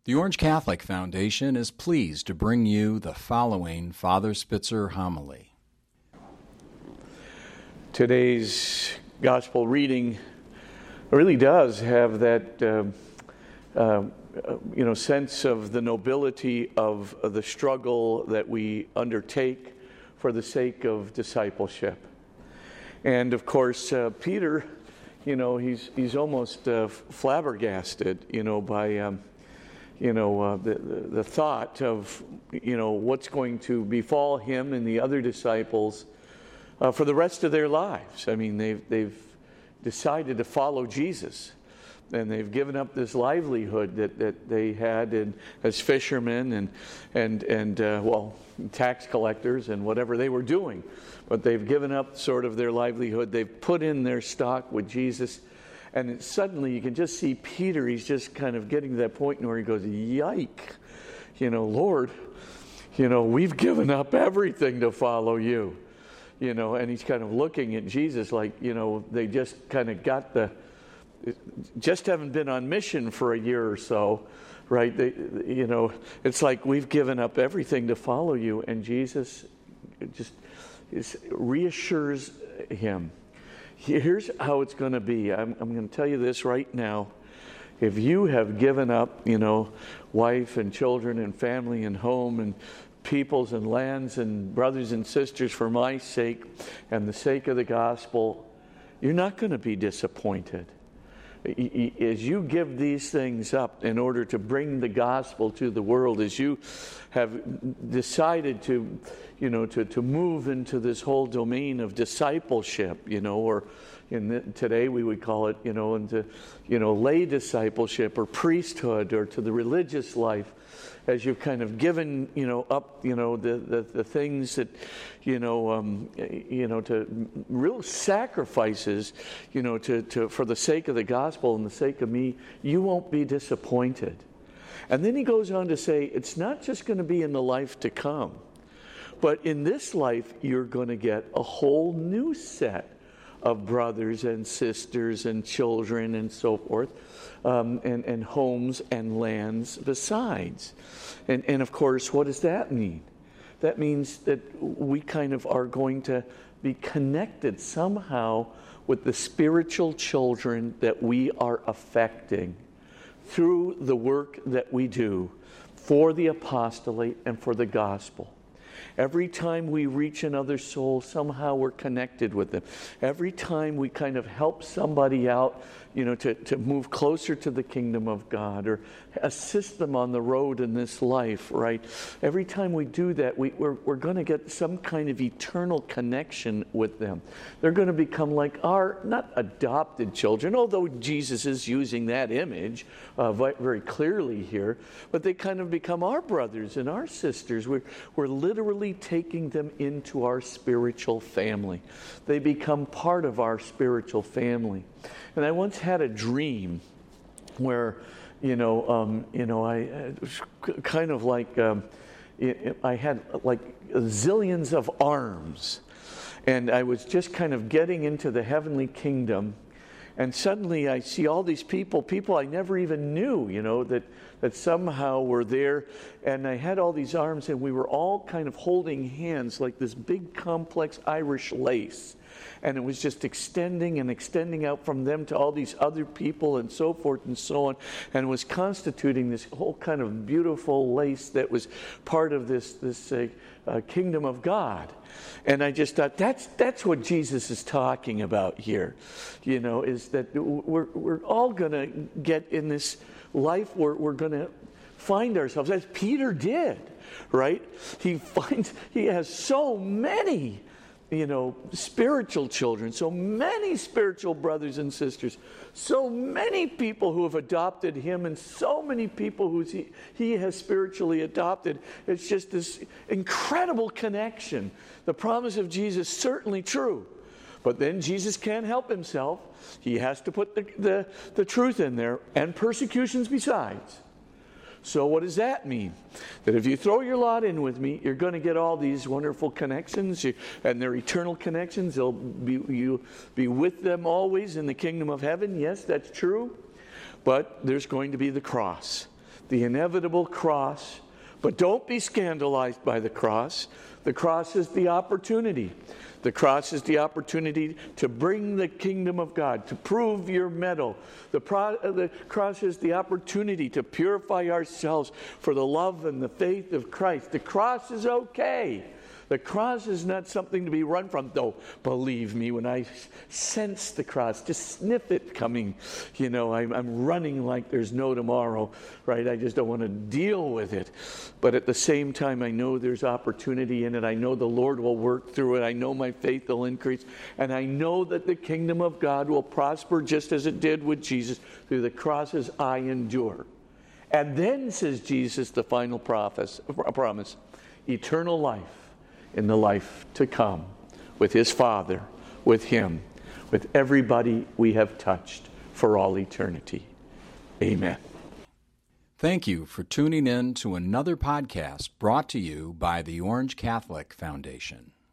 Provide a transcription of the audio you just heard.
The Orange Catholic Foundation is pleased to bring you the following Father Spitzer homily. Today's gospel reading really does have that sense of the nobility of the struggle that we undertake for the sake of discipleship. And of course, Peter, he's almost flabbergasted, by the thought of, what's going to befall him and the other disciples for the rest of their lives. I mean, they've decided to follow Jesus, and they've given up this livelihood that they had as fishermen and tax collectors and whatever they were doing. But they've given up sort of their livelihood. They've put in their stock with Jesus. And suddenly you can just see Peter, he's just kind of getting to that point where he goes, yike, Lord, we've given up everything to follow you. And he's kind of looking at Jesus like, they just kind of just haven't been on mission for a year or so, right? It's like we've given up everything to follow you. And Jesus just reassures him. Here's how it's going to be. I'm going to tell you this right now. If you have given up, wife and children and family and home and peoples and lands and brothers and sisters for my sake and the sake of the gospel, you're not going to be disappointed. As you give these things up in order to bring the gospel to the world, as you have decided to move into this whole domain of discipleship, or today we would call it, into lay discipleship or priesthood or to the religious life, as you've kind of given up the things that to real sacrifices for the sake of the gospel and the sake of me, you won't be disappointed. And then he goes on to say, it's not just going to be in the life to come, but in this life you're going to get a whole new set of brothers and sisters and children and so forth, and homes and lands besides. And of course, what does that mean? That means that we kind of are going to be connected somehow with the spiritual children that we are affecting through the work that we do for the apostolate and for the gospel. Every time we reach another soul, somehow we're connected with them. Every time we kind of help somebody out, to move closer to the kingdom of God or assist them on the road in this life, right? Every time we do that, we're going to get some kind of eternal connection with them. They're going to become like our, not adopted children, although Jesus is using that image very clearly here, but they kind of become our brothers and our sisters. We're literally taking them into our spiritual family. They become part of our spiritual family. And I once had a dream where, I was kind of like, I had like zillions of arms, and I was just kind of getting into the heavenly kingdom. And suddenly I see all these people I never even knew, that somehow were there. And I had all these arms, and we were all kind of holding hands like this big complex Irish lace. And it was just extending and extending out from them to all these other people and so forth and so on. And was constituting this whole kind of beautiful lace that was part of this kingdom of God. And I just thought, that's what Jesus is talking about here, is that we're all going to get in this life where we're going to find ourselves, as Peter did, right? He has so many spiritual children, so many spiritual brothers and sisters, so many people who have adopted him, and so many people who he has spiritually adopted. It's just this incredible connection. The promise of Jesus is certainly true, but then Jesus can't help himself. He has to put the truth in there, and persecutions besides. So what does that mean? That if you throw your lot in with me, you're going to get all these wonderful connections, and they're eternal connections. You'll be with them always in the kingdom of heaven. Yes, that's true. But there's going to be the cross. the inevitable cross. But don't be scandalized by the cross. The cross is the opportunity. The cross is the opportunity to bring the kingdom of God, to prove your mettle. The cross is the opportunity to purify ourselves for the love and the faith of Christ. The cross is okay. The cross is not something to be run from. Though, believe me, when I sense the cross, just sniff it coming, I'm running like there's no tomorrow, right? I just don't want to deal with it. But at the same time, I know there's opportunity in it. I know the Lord will work through it. I know my faith will increase. And I know that the kingdom of God will prosper just as it did with Jesus through the crosses I endure. And then, says Jesus, the final promise, eternal life in the life to come with his Father, with him, with everybody we have touched for all eternity. Amen. Thank you for tuning in to another podcast brought to you by the Orange Catholic Foundation.